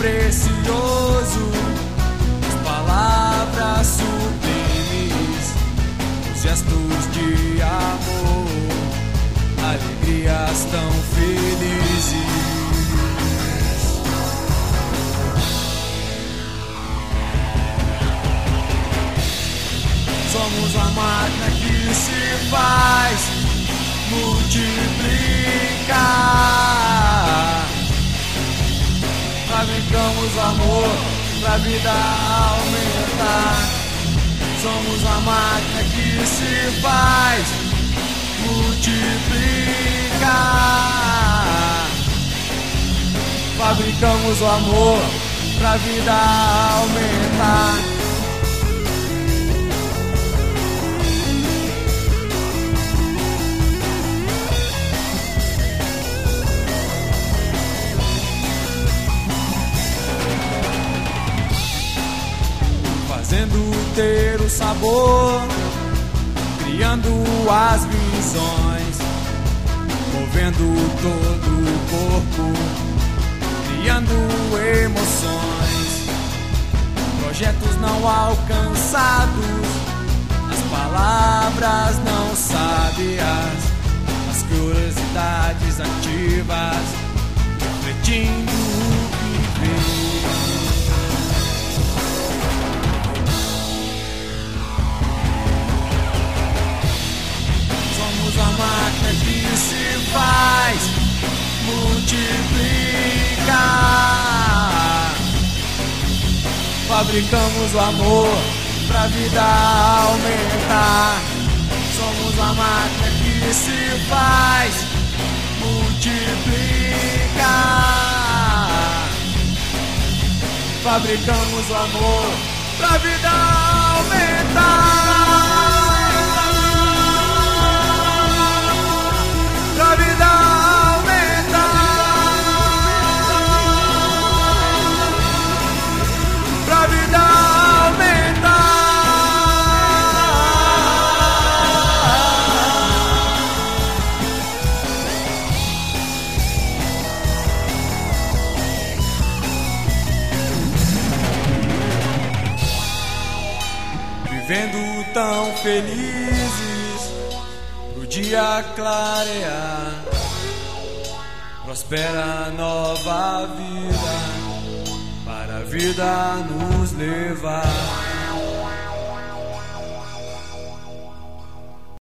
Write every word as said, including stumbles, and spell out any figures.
precioso, as palavras sublimes, os gestos de amor, alegrias tão felizes. Somos a máquina que se faz multiplicar. Fabricamos amor pra vida aumentar. Somos a máquina que se faz multiplicar. Fabricamos o amor pra vida aumentar. Fazendo ter o sabor, criando as visões, movendo todo o corpo, criando emoções, projetos não alcançados, as palavras não sábias, as curiosidades ativas, refletindo o viver. A máquina que se faz multiplicar. Fabricamos o amor pra vida aumentar. Somos a máquina que se faz multiplicar. Fabricamos o amor pra vida aumentar. Pra vida aumentar, pra vida aumentar. Vivendo tão felizes pro dia clarear, prospera nova vida para a vida nos levar.